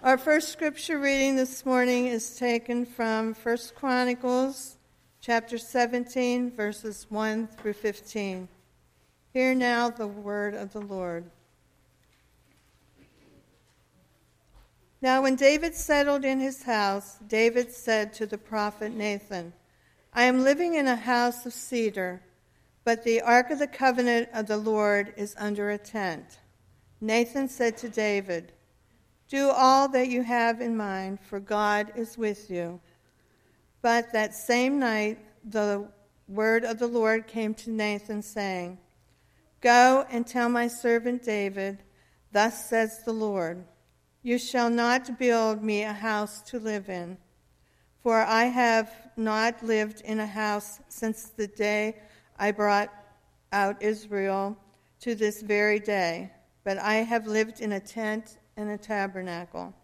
Our first scripture reading this morning is taken from 1 Chronicles chapter 17, verses 1 through 15. Hear now the word of the Lord. Now when David settled in his house, David said to the prophet Nathan, I am living in a house of cedar, but the ark of the covenant of the Lord is under a tent. Nathan said to David, do all that you have in mind, for God is with you. But that same night the word of the Lord came to Nathan, saying, Go and tell my servant David, thus says the Lord, you shall not build me a house to live in, for I have not lived in a house since the day I brought out Israel to this very day, but I have lived in a tent and a tabernacle.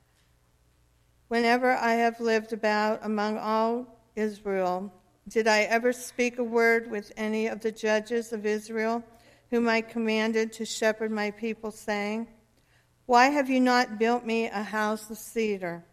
Whenever I have lived about among all Israel, did I ever speak a word with any of the judges of Israel, whom I commanded to shepherd my people, saying, Why have you not built me a house of cedar?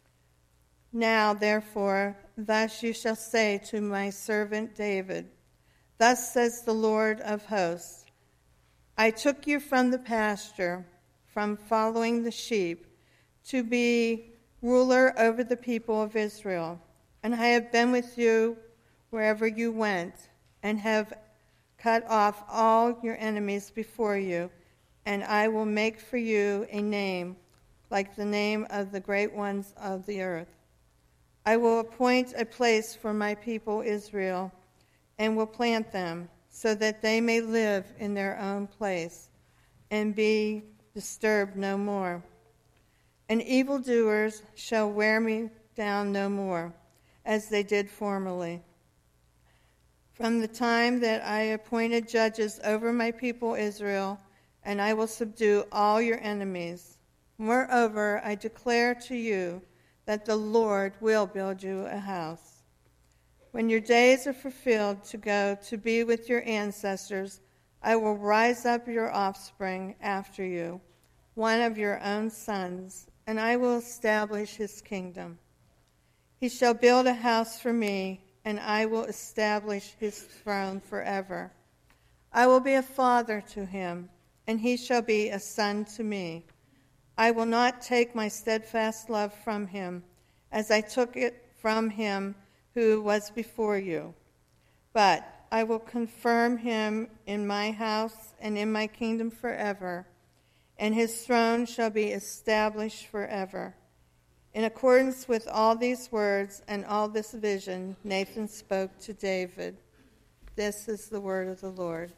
Now, therefore, thus you shall say to my servant David, Thus says the Lord of hosts, I took you from the pasture, from following the sheep, to be ruler over the people of Israel. And I have been with you wherever you went, and have cut off all your enemies before you, and I will make for you a name like the name of the great ones of the earth. I will appoint a place for my people Israel, and will plant them, so that they may live in their own place, and be disturbed no more. And evildoers shall wear me down no more, as they did formerly. From the time that I appointed judges over my people Israel, and I will subdue all your enemies. Moreover, I declare to you that the Lord will build you a house. When your days are fulfilled to go to be with your ancestors, I will rise up your offspring after you, one of your own sons, and I will establish his kingdom. He shall build a house for me, and I will establish his throne forever. I will be a father to him, and he shall be a son to me. I will not take my steadfast love from him, as I took it from him who was before you. But I will confirm him in my house and in my kingdom forever, and his throne shall be established forever. In accordance with all these words and all this vision, Nathan spoke to David. This is the word of the Lord.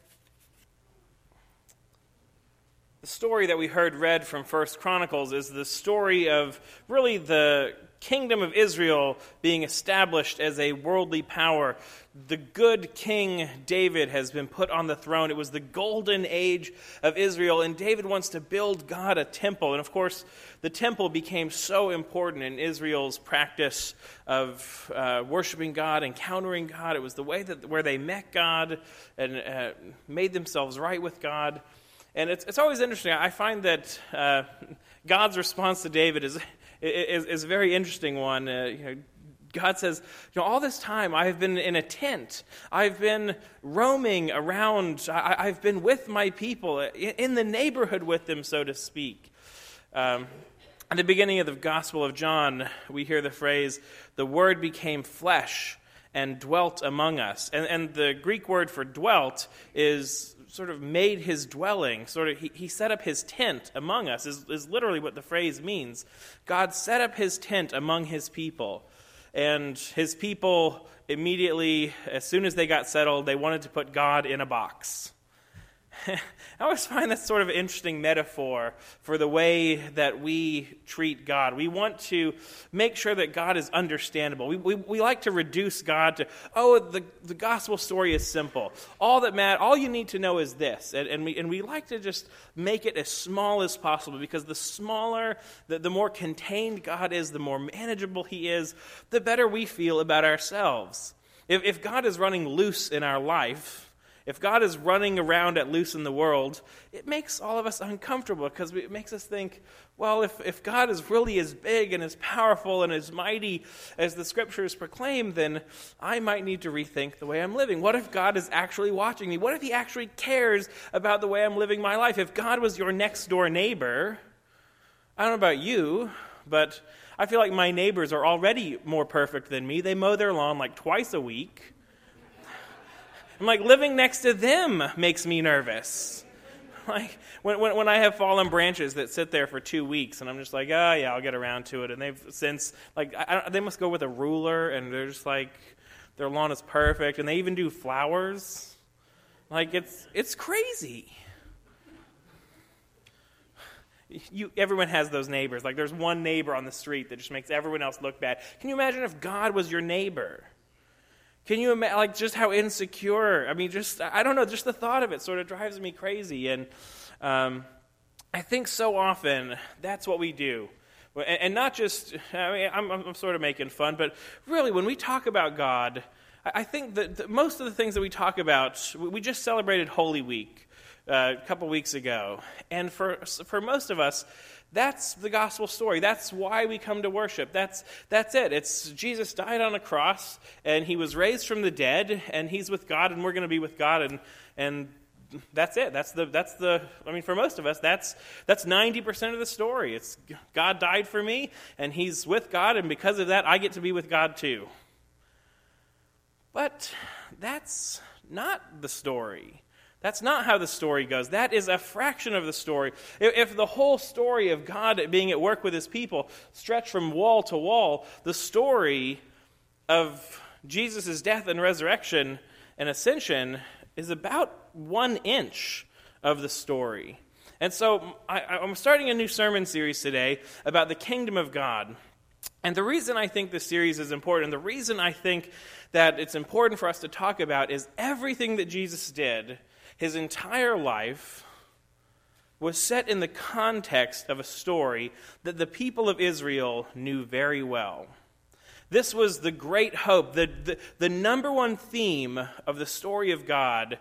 The story that we heard read from 1 Chronicles is the story of really the kingdom of Israel being established as a worldly power. The good King David has been put on the throne. It was the golden age of Israel, and David wants to build God a temple. And of course, the temple became so important in Israel's practice of worshiping God, encountering God. It was the way where they met God and made themselves right with God. And it's always interesting. I find that God's response to David is a very interesting one. God says, all this time I have been in a tent. I've been roaming around. I've been with my people, in the neighborhood with them, so to speak. At the beginning of the Gospel of John, we hear the phrase, the Word became flesh and dwelt among us. And the Greek word for dwelt is sort of made his dwelling, he set up his tent among us, is literally what the phrase means. God set up his tent among his people. And his people immediately, as soon as they got settled, they wanted to put God in a box. I always find that sort of an interesting metaphor for the way that we treat God. We want to make sure that God is understandable. We like to reduce God to, the gospel story is simple. All you need to know is this. And we like to just make it as small as possible, because the smaller, the more contained God is, the more manageable he is, the better we feel about ourselves. If God is running loose in our life, If God is running around at loose in the world, it makes all of us uncomfortable because it makes us think, well, if God is really as big and as powerful and as mighty as the Scriptures proclaim, then I might need to rethink the way I'm living. What if God is actually watching me? What if he actually cares about the way I'm living my life? If God was your next door neighbor, I don't know about you, but I feel like my neighbors are already more perfect than me. They mow their lawn like twice a week. I'm like, living next to them makes me nervous. Like, when I have fallen branches that sit there for 2 weeks, and I'm just like, oh, yeah, I'll get around to it. And they've since, like, they must go with a ruler, and they're just like, their lawn is perfect. And they even do flowers. Like, it's crazy. Everyone has those neighbors. Like, there's one neighbor on the street that just makes everyone else look bad. Can you imagine if God was your neighbor? Can you imagine, like, just how insecure? I mean, I don't know, just the thought of it sort of drives me crazy. And I think so often that's what we do. And not just, I mean, I'm sort of making fun, but really when we talk about God, I think that most of the things that we talk about, we just celebrated Holy Week a couple weeks ago. And for most of us, that's the gospel story. That's why we come to worship. That's it. It's Jesus died on a cross, and he was raised from the dead, and he's with God, and we're going to be with God, and that's it. That's the. I mean, for most of us, that's 90% of the story. It's God died for me, and he's with God, and because of that, I get to be with God too. But that's not the story. That's not how the story goes. That is a fraction of the story. If the whole story of God being at work with his people stretched from wall to wall, the story of Jesus' death and resurrection and ascension is about 1 inch of the story. And so I'm starting a new sermon series today about the kingdom of God. And the reason I think this series is important, the reason I think that it's important for us to talk about is everything that Jesus did. His entire life was set in the context of a story that the people of Israel knew very well. This was the great hope. The number one theme of the story of God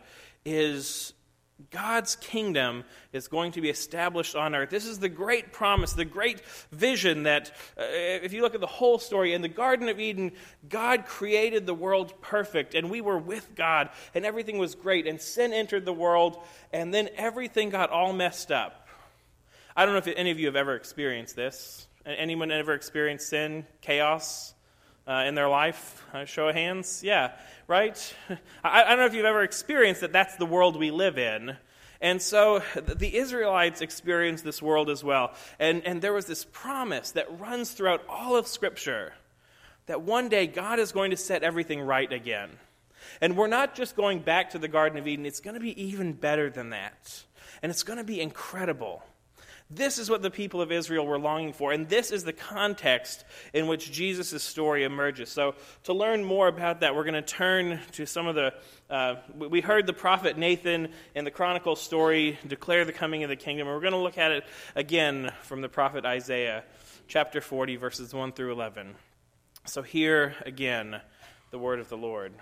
is God's kingdom is going to be established on earth. This is the great promise, the great vision that, if you look at the whole story, in the Garden of Eden, God created the world perfect, and we were with God, and everything was great, and sin entered the world, and then everything got all messed up. I don't know if any of you have ever experienced this. Anyone ever experienced sin, chaos in their life? Show of hands? Yeah, right? I don't know if you've ever experienced that that's the world we live in. And so the Israelites experienced this world as well. And there was this promise that runs throughout all of Scripture that one day God is going to set everything right again. And we're not just going back to the Garden of Eden. It's going to be even better than that. And it's going to be incredible. This is what the people of Israel were longing for, and this is the context in which Jesus' story emerges. So to learn more about that, we're going to turn to some of the... we heard the prophet Nathan in the Chronicles story declare the coming of the kingdom, and we're going to look at it again from the prophet Isaiah, chapter 40, verses 1 through 11. So hear again the word of the Lord.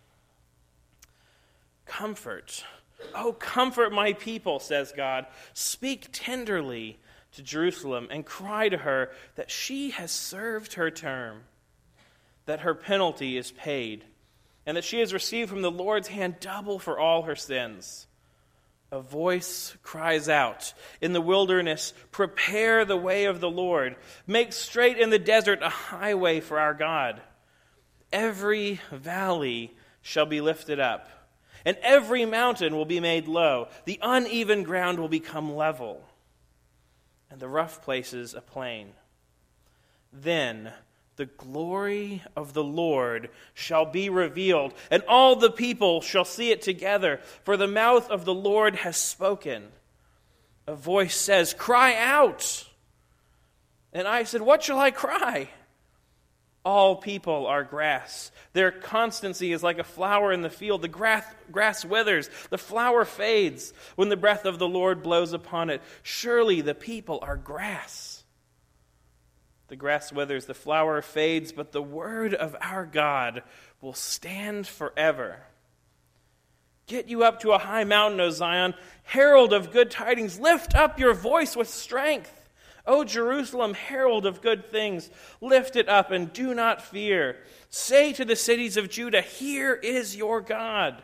Comfort. Oh, comfort my people, says God. Speak tenderly to Jerusalem and cry to her that she has served her term, that her penalty is paid, and that she has received from the Lord's hand double for all her sins. A voice cries out in the wilderness, prepare the way of the Lord. Make straight in the desert a highway for our God. Every valley shall be lifted up, and every mountain will be made low. The uneven ground will become level, and the rough places a plain. Then the glory of the Lord shall be revealed, and all the people shall see it together, for the mouth of the Lord has spoken. A voice says, cry out. And I said, what shall I cry? All people are grass. Their constancy is like a flower in the field. The grass withers, the flower fades when the breath of the Lord blows upon it. Surely the people are grass. The grass withers, the flower fades, but the word of our God will stand forever. Get you up to a high mountain, O Zion, herald of good tidings. Lift up your voice with strength. O Jerusalem, herald of good things, lift it up and do not fear. Say to the cities of Judah, here is your God.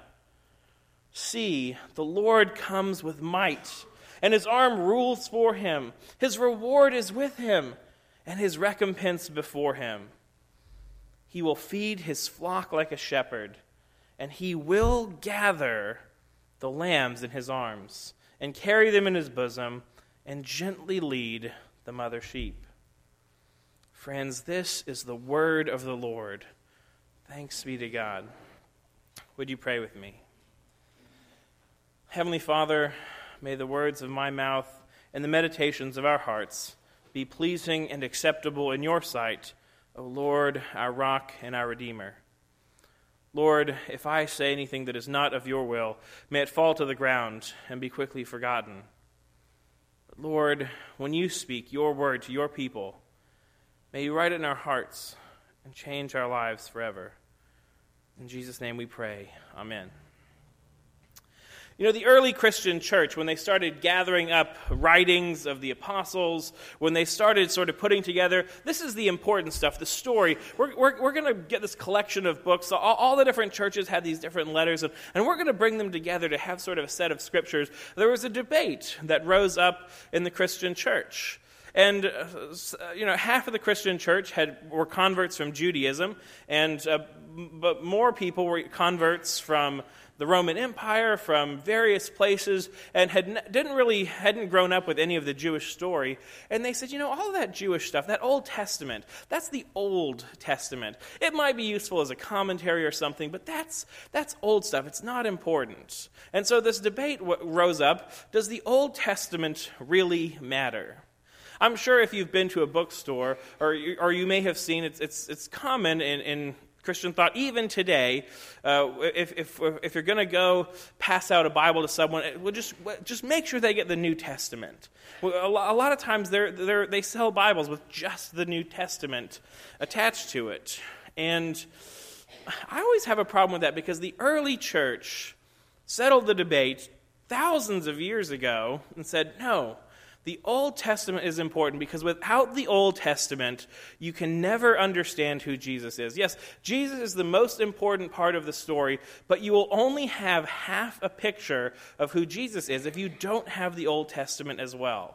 See, the Lord comes with might, and his arm rules for him. His reward is with him, and his recompense before him. He will feed his flock like a shepherd, and he will gather the lambs in his arms, and carry them in his bosom, and gently lead the mother sheep. Friends, this is the word of the Lord. Thanks be to God. Would you pray with me? Heavenly Father, may the words of my mouth and the meditations of our hearts be pleasing and acceptable in your sight, O Lord, our rock and our Redeemer. Lord, if I say anything that is not of your will, may it fall to the ground and be quickly forgotten. But Lord, when you speak your word to your people, may you write it in our hearts and change our lives forever. In Jesus' name we pray. Amen. You know, the early Christian church, when they started gathering up writings of the apostles, when they started sort of putting together, this is the important stuff, the story. We're going to get this collection of books. All the different churches had these different letters, and we're going to bring them together to have sort of a set of scriptures. There was a debate that rose up in the Christian church. And, half of the Christian church were converts from Judaism, but more people were converts from the Roman Empire, from various places, and hadn't grown up with any of the Jewish story. And they said, all of that Jewish stuff, that Old Testament, that's the Old Testament. It might be useful as a commentary or something, but that's old stuff. It's not important. And so this debate rose up, does the Old Testament really matter? I'm sure if you've been to a bookstore, or you may have seen, it's common in Christian thought, even today, if you're going to go pass out a Bible to someone, we'll just make sure they get the New Testament. A lot of times they sell Bibles with just the New Testament attached to it. And I always have a problem with that because the early church settled the debate thousands of years ago and said, no, the Old Testament is important because without the Old Testament, you can never understand who Jesus is. Yes, Jesus is the most important part of the story, but you will only have half a picture of who Jesus is if you don't have the Old Testament as well.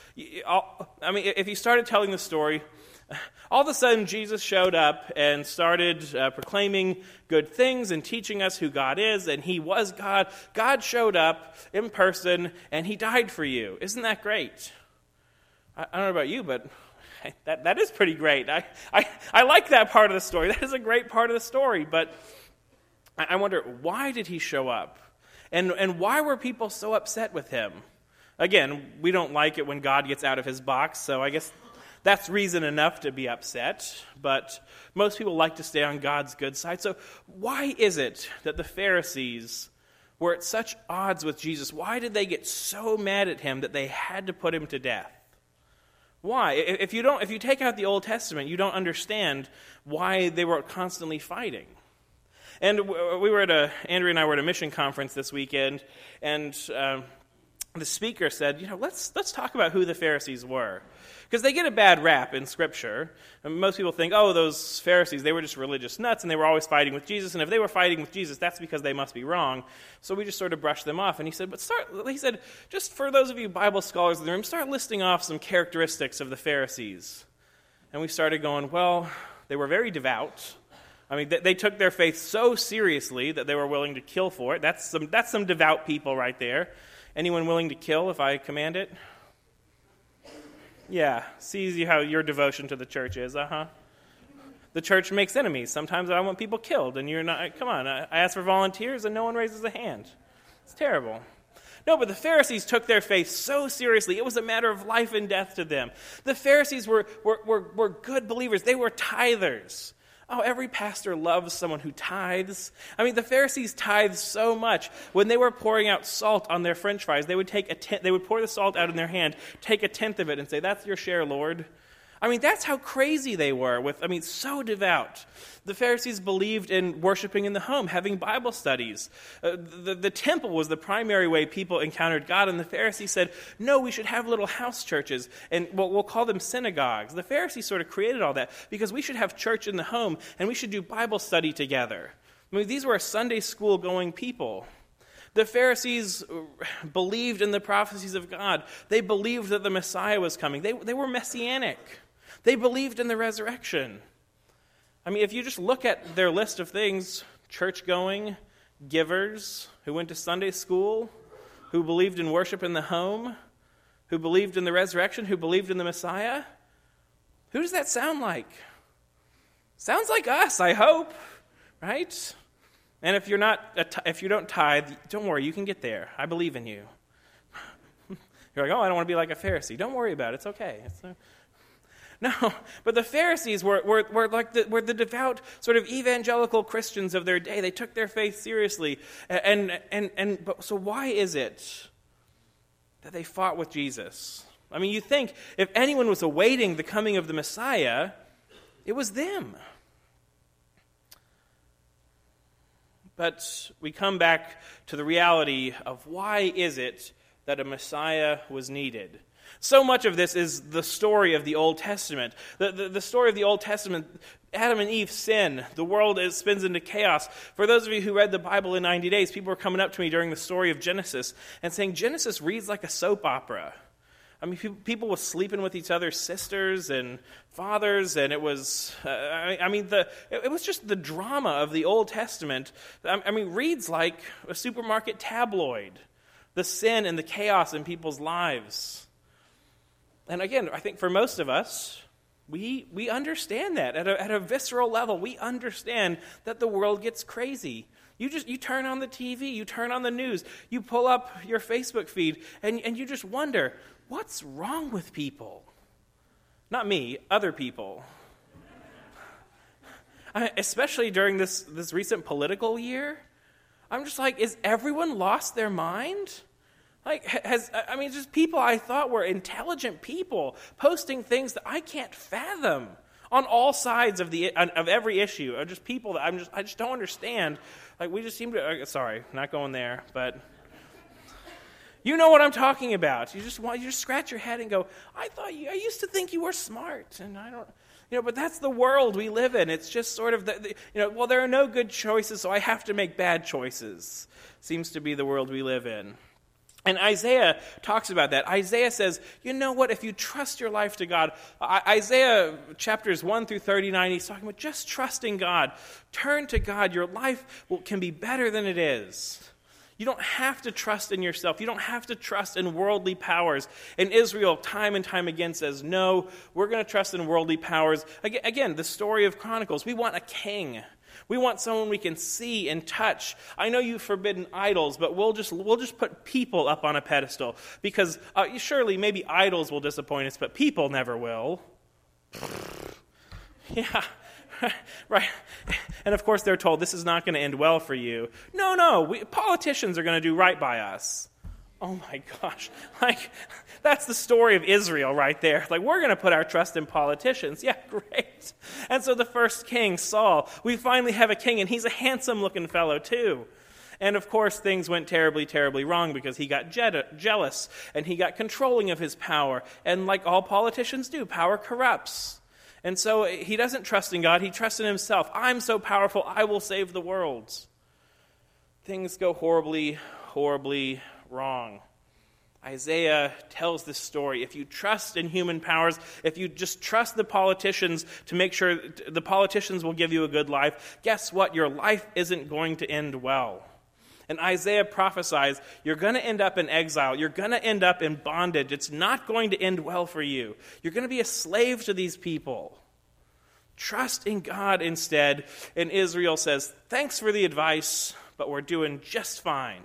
If you started telling the story, all of a sudden Jesus showed up and started proclaiming good things and teaching us who God is, and he was God. God showed up in person, and he died for you. Isn't that great? I don't know about you, but that is pretty great. I like that part of the story. That is a great part of the story, but I wonder, why did he show up? And why were people so upset with him? Again, we don't like it when God gets out of his box, so I guess that's reason enough to be upset, but most people like to stay on God's good side. So why is it that the Pharisees were at such odds with Jesus? Why did they get so mad at him that they had to put him to death? Why? If you take out the Old Testament, you don't understand why they were constantly fighting. And Andrea and I were at a mission conference this weekend, and the speaker said, let's talk about who the Pharisees were. Because they get a bad rap in Scripture. And most people think, those Pharisees, they were just religious nuts, and they were always fighting with Jesus. And if they were fighting with Jesus, that's because they must be wrong. So we just sort of brushed them off. And he said, just for those of you Bible scholars in the room, start listing off some characteristics of the Pharisees. And we started going, they were very devout. They took their faith so seriously that they were willing to kill for it. That's some devout people right there. Anyone willing to kill if I command it? Yeah, sees how your devotion to the church is, The church makes enemies. Sometimes I want people killed, and you're not, come on, I ask for volunteers, and no one raises a hand. It's terrible. No, but the Pharisees took their faith so seriously. It was a matter of life and death to them. The Pharisees were good believers. They were tithers. Every pastor loves someone who tithes. The Pharisees tithed so much. When they were pouring out salt on their French fries, they would pour the salt out in their hand, take a tenth of it, and say, "That's your share, Lord." I mean, that's how crazy they were so devout. The Pharisees believed in worshiping in the home, having Bible studies. The temple was the primary way people encountered God, and the Pharisees said, no, we should have little house churches, and we'll call them synagogues. The Pharisees sort of created all that because we should have church in the home, and we should do Bible study together. I mean, these were Sunday school-going people. The Pharisees believed in the prophecies of God. They believed that the Messiah was coming. They were messianic. They believed in the resurrection. I mean, if you just look at their list of things, church-going, givers, who went to Sunday school, who believed in worship in the home, who believed in the resurrection, who believed in the Messiah, who does that sound like? Sounds like us, I hope, right? And if you don't tithe, don't worry, you can get there. I believe in you. You're like, oh, I don't want to be like a Pharisee. Don't worry about it. It's okay. No, but the Pharisees were the devout sort of evangelical Christians of their day. They took their faith seriously. So why is it that they fought with Jesus? I mean, you think if anyone was awaiting the coming of the Messiah, it was them. But we come back to the reality of why is it that a Messiah was needed. So much of this is the story of the Old Testament. The story of the Old Testament, Adam and Eve sin. The world spins into chaos. For those of you who read the Bible in 90 days, people were coming up to me during the story of Genesis and saying, Genesis reads like a soap opera. I mean, people were sleeping with each other's sisters and fathers, and it was, it was just the drama of the Old Testament. Reads like a supermarket tabloid. The sin and the chaos in people's lives. And again, I think for most of us, we understand that at a visceral level. We understand that the world gets crazy. You turn on the TV, you turn on the news, you pull up your Facebook feed, and you just wonder, what's wrong with people? Not me, other people. Especially during this recent political year, I'm just like, is everyone lost their mind? Just people I thought were intelligent people posting things that I can't fathom on all sides of every issue. Or just people that I just don't understand. Like we just seem to. Sorry, not going there, but you know what I'm talking about. You just scratch your head and go, I used to think you were smart, and I don't. But that's the world we live in. It's just sort of there are no good choices, so I have to make bad choices. Seems to be the world we live in. And Isaiah talks about that. Isaiah says, you know what, if you trust your life to God, Isaiah chapters 1 through 39, he's talking about just trusting God. Turn to God. Your life can be better than it is. You don't have to trust in yourself. You don't have to trust in worldly powers. And Israel, time and time again, says, no, we're going to trust in worldly powers. Again, the story of Chronicles. We want a king. We want someone we can see and touch. I know you've forbidden idols, but we'll just put people up on a pedestal. Because surely maybe idols will disappoint us, but people never will. Yeah, right. And of course they're told this is not going to end well for you. No, politicians are going to do right by us. Oh my gosh. That's the story of Israel right there. We're going to put our trust in politicians. Yeah, great. And so the first king, Saul, we finally have a king, and he's a handsome-looking fellow too. And of course, things went terribly, terribly wrong because he got jealous, and he got controlling of his power. And like all politicians do, power corrupts. And so he doesn't trust in God, he trusts in himself. I'm so powerful, I will save the world. Things go horribly, horribly wrong. Isaiah tells this story. If you trust in human powers, if you just trust the politicians to make sure the politicians will give you a good life, guess what? Your life isn't going to end well. And Isaiah prophesies, you're going to end up in exile. You're going to end up in bondage. It's not going to end well for you. You're going to be a slave to these people. Trust in God instead. And Israel says, thanks for the advice, but we're doing just fine.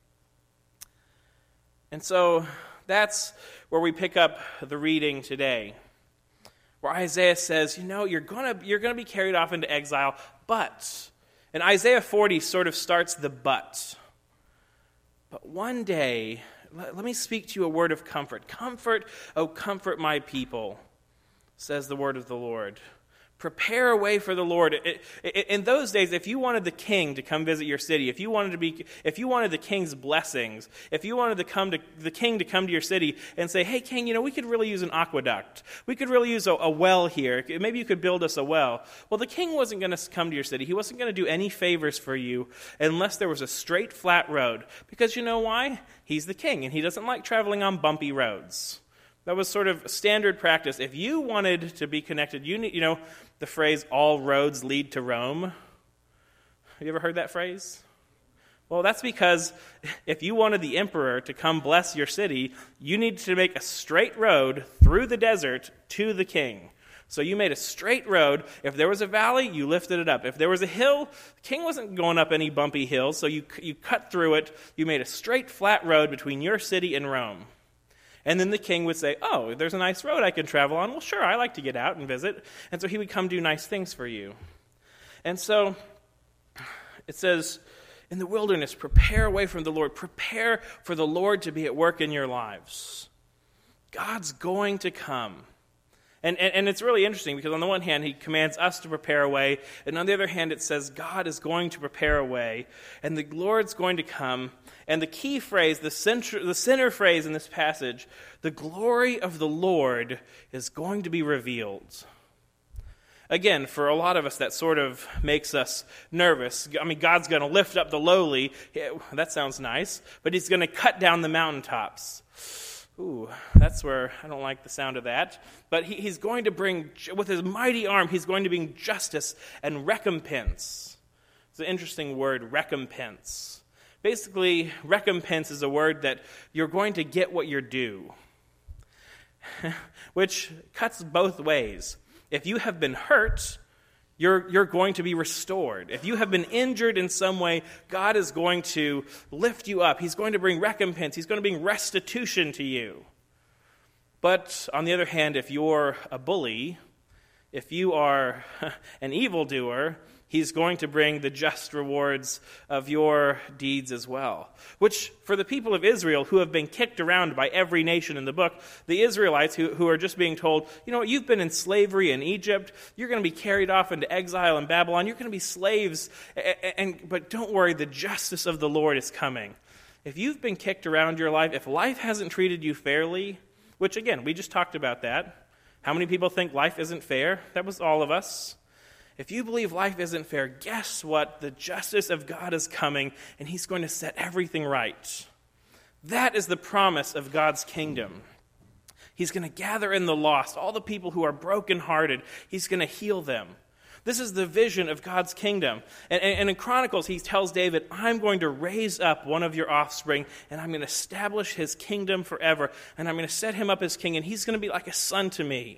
And so that's where we pick up the reading today, where Isaiah says, you're going to be carried off into exile, but, and Isaiah 40 sort of starts the but one day, let me speak to you a word of comfort. Comfort, oh comfort my people. says the word of the Lord. Prepare a way for the Lord. In those days, if you wanted the king to come visit your city, if you wanted the king's blessings, if you wanted the king to come to your city and say, "Hey, king, we could really use an aqueduct. We could really use a well here. Maybe you could build us a well." Well, the king wasn't going to come to your city. He wasn't going to do any favors for you unless there was a straight, flat road. Because you know why? He's the king, and he doesn't like traveling on bumpy roads. That was sort of standard practice. If you wanted to be connected, the phrase, "all roads lead to Rome." Have you ever heard that phrase? Well, that's because if you wanted the emperor to come bless your city, you needed to make a straight road through the desert to the king. So you made a straight road. If there was a valley, you lifted it up. If there was a hill, the king wasn't going up any bumpy hills, so you cut through it. You made a straight, flat road between your city and Rome. And then the king would say, "Oh, there's a nice road I can travel on. Well, sure, I like to get out and visit." And so he would come do nice things for you. And so it says, in the wilderness, prepare away from the Lord. Prepare for the Lord to be at work in your lives. God's going to come. And it's really interesting because on the one hand, he commands us to prepare a way, and on the other hand, it says God is going to prepare a way, and the Lord's going to come. And the key phrase, the center phrase in this passage, the glory of the Lord is going to be revealed. Again, for a lot of us, that sort of makes us nervous. I mean, God's going to lift up the lowly. Yeah, that sounds nice, but he's going to cut down the mountaintops. Ooh, that's where I don't like the sound of that. But he's going to bring, with his mighty arm, he's going to bring justice and recompense. It's an interesting word, recompense. Basically, recompense is a word that you're going to get what you're due, which cuts both ways. If you have been hurt, you're going to be restored. If you have been injured in some way, God is going to lift you up. He's going to bring recompense. He's going to bring restitution to you. But on the other hand, if you're a bully, if you are an evildoer, he's going to bring the just rewards of your deeds as well. Which, for the people of Israel who have been kicked around by every nation in the book, the Israelites who are just being told, you've been in slavery in Egypt, you're going to be carried off into exile in Babylon, you're going to be slaves, but don't worry, the justice of the Lord is coming. If you've been kicked around your life, if life hasn't treated you fairly, which again, we just talked about that. How many people think life isn't fair? That was all of us. If you believe life isn't fair, guess what? The justice of God is coming, and he's going to set everything right. That is the promise of God's kingdom. He's going to gather in the lost, all the people who are brokenhearted. He's going to heal them. This is the vision of God's kingdom. And in Chronicles, he tells David, "I'm going to raise up one of your offspring, and I'm going to establish his kingdom forever, and I'm going to set him up as king, and he's going to be like a son to me."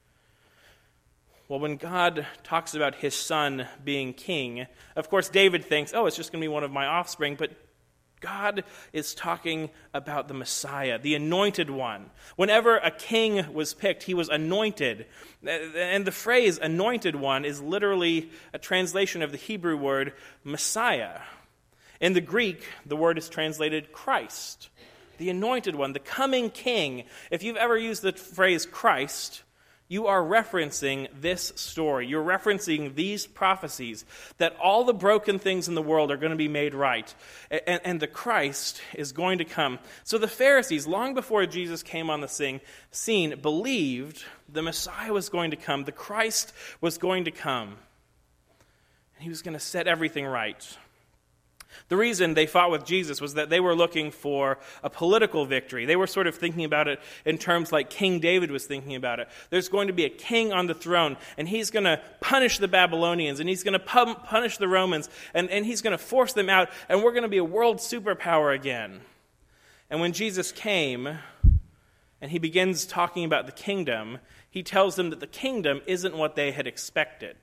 Well, when God talks about his son being king, of course, David thinks, it's just going to be one of my offspring. But God is talking about the Messiah, the anointed one. Whenever a king was picked, he was anointed. And the phrase anointed one is literally a translation of the Hebrew word Messiah. In the Greek, the word is translated Christ, the anointed one, the coming king. If you've ever used the phrase Christ, you are referencing this story. You're referencing these prophecies that all the broken things in the world are going to be made right. And the Christ is going to come. So the Pharisees, long before Jesus came on the scene, believed the Messiah was going to come. The Christ was going to come. And he was going to set everything right. The reason they fought with Jesus was that they were looking for a political victory. They were sort of thinking about it in terms like King David was thinking about it. There's going to be a king on the throne, and he's going to punish the Babylonians, and he's going to punish the Romans, and he's going to force them out, and we're going to be a world superpower again. And when Jesus came, and he begins talking about the kingdom, he tells them that the kingdom isn't what they had expected.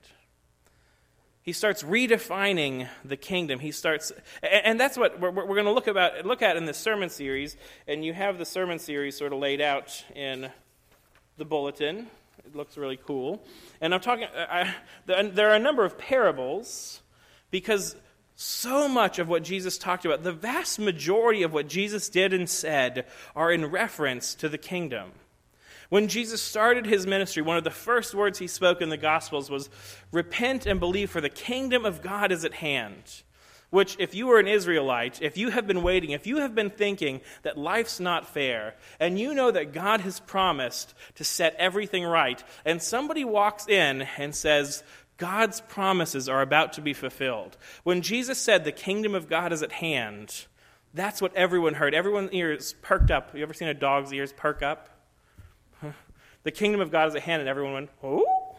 He starts redefining the kingdom. And that's what we're going to look at in this sermon series. And you have the sermon series sort of laid out in the bulletin. It looks really cool. And I'm talking. There are a number of parables because so much of what Jesus talked about, the vast majority of what Jesus did and said, are in reference to the kingdom. When Jesus started his ministry, one of the first words he spoke in the Gospels was, "Repent and believe, for the kingdom of God is at hand." Which, if you were an Israelite, if you have been waiting, if you have been thinking that life's not fair, and you know that God has promised to set everything right, and somebody walks in and says, God's promises are about to be fulfilled. When Jesus said the kingdom of God is at hand, that's what everyone heard. Everyone's ears perked up. Have you ever seen a dog's ears perk up? The kingdom of God is at hand, and everyone went, oh?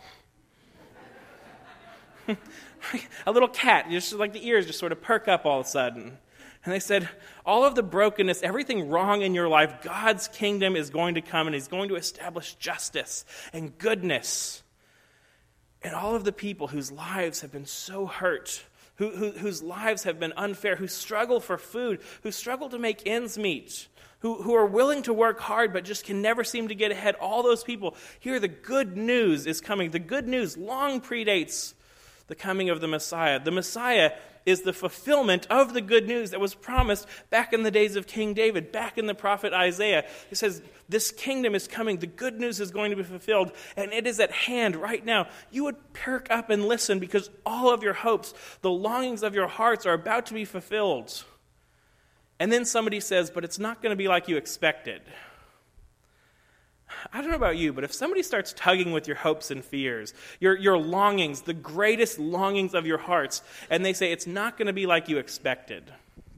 A little cat, just like the ears just sort of perk up all of a sudden. And they said, all of the brokenness, everything wrong in your life, God's kingdom is going to come, and he's going to establish justice and goodness. And all of the people whose lives have been so hurt, whose lives have been unfair, who struggle for food, who struggle to make ends meet, who are willing to work hard but just can never seem to get ahead, all those people, here the good news is coming. The good news long predates the coming of the Messiah. The Messiah is the fulfillment of the good news that was promised back in the days of King David, back in the prophet Isaiah. It says, this kingdom is coming, the good news is going to be fulfilled, and it is at hand right now. You would perk up and listen because all of your hopes, the longings of your hearts are about to be fulfilled. And then somebody says, but it's not going to be like you expected. I don't know about you, but if somebody starts tugging with your hopes and fears, your longings, the greatest longings of your hearts, and they say it's not going to be like you expected,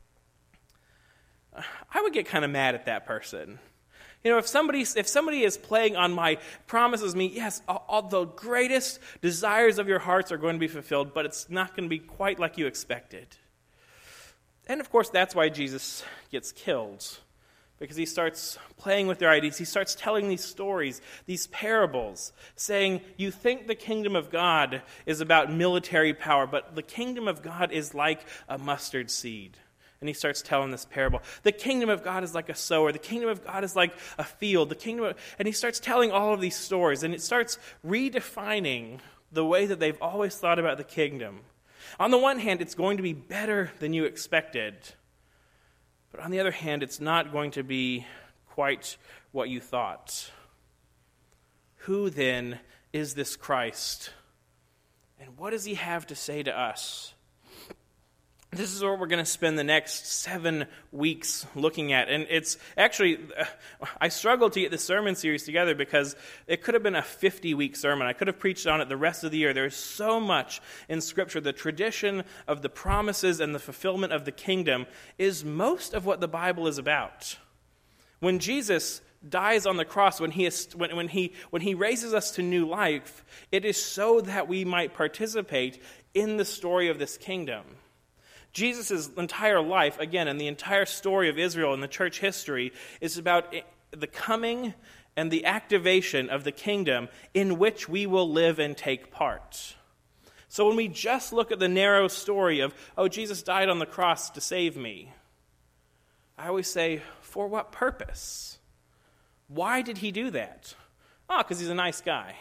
I would get kind of mad at that person. You know, if somebody is playing on my promises me, yes, all the greatest desires of your hearts are going to be fulfilled, but it's not going to be quite like you expected. And of course, that's why Jesus gets killed. Because he starts playing with their ideas. He starts telling these stories, these parables, saying, you think the kingdom of God is about military power, but the kingdom of God is like a mustard seed. And he starts telling this parable. The kingdom of God is like a sower. The kingdom of God is like a field. And he starts telling all of these stories, and it starts redefining the way that they've always thought about the kingdom. On the one hand, it's going to be better than you expected. But on the other hand, it's not going to be quite what you thought. Who then is this Christ? And what does he have to say to us? This is what we're going to spend the next 7 weeks looking at. And it's actually, I struggled to get this sermon series together because it could have been a 50-week sermon. I could have preached on it the rest of the year. There's so much in Scripture. The tradition of the promises and the fulfillment of the kingdom is most of what the Bible is about. When Jesus dies on the cross, when he raises us to new life, it is so that we might participate in the story of this kingdom. Jesus' entire life, again, and the entire story of Israel in the church history is about the coming and the activation of the kingdom in which we will live and take part. So when we just look at the narrow story of, oh, Jesus died on the cross to save me, I always say, for what purpose? Why did he do that? Oh, because he's a nice guy.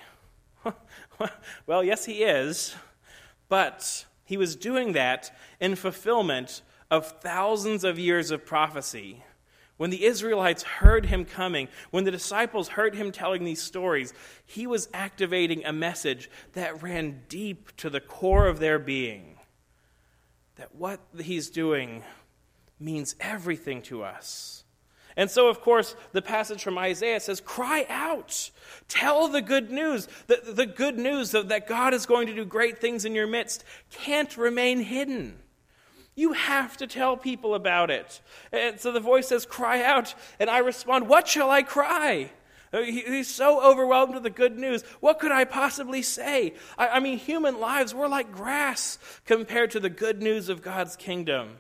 Well, yes, he is, but he was doing that in fulfillment of thousands of years of prophecy. When the Israelites heard him coming, when the disciples heard him telling these stories, he was activating a message that ran deep to the core of their being. That what he's doing means everything to us. And so, of course, the passage from Isaiah says, cry out, tell the good news. The good news that God is going to do great things in your midst can't remain hidden. You have to tell people about it. And so the voice says, cry out, and I respond, what shall I cry? He's so overwhelmed with the good news. What could I possibly say? I mean, human lives, we're like grass compared to the good news of God's kingdom.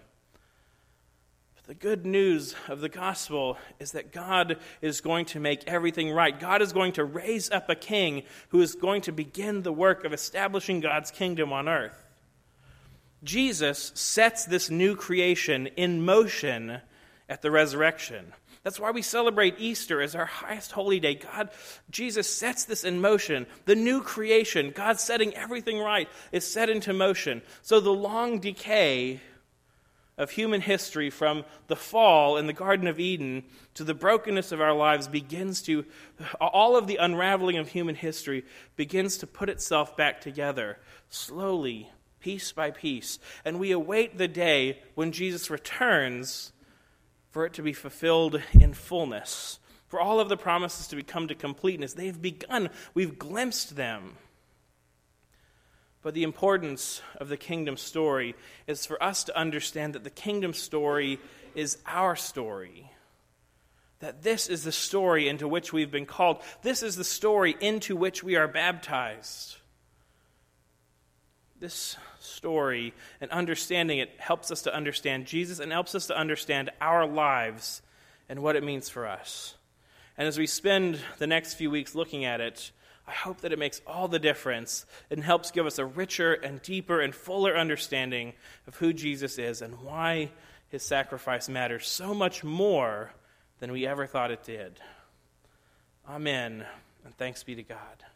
The good news of the gospel is that God is going to make everything right. God is going to raise up a king who is going to begin the work of establishing God's kingdom on earth. Jesus sets this new creation in motion at the resurrection. That's why we celebrate Easter as our highest holy day. Jesus sets this in motion. The new creation, God setting everything right, is set into motion. So the long decay of human history, from the fall in the Garden of Eden to the brokenness of our lives, all of the unraveling of human history begins to put itself back together, slowly, piece by piece. And we await the day when Jesus returns for it to be fulfilled in fullness, for all of the promises to come to completeness. They've begun. We've glimpsed them. But the importance of the kingdom story is for us to understand that the kingdom story is our story. That this is the story into which we've been called. This is the story into which we are baptized. This story and understanding it helps us to understand Jesus and helps us to understand our lives and what it means for us. And as we spend the next few weeks looking at it, I hope that it makes all the difference and helps give us a richer and deeper and fuller understanding of who Jesus is and why his sacrifice matters so much more than we ever thought it did. Amen, and thanks be to God.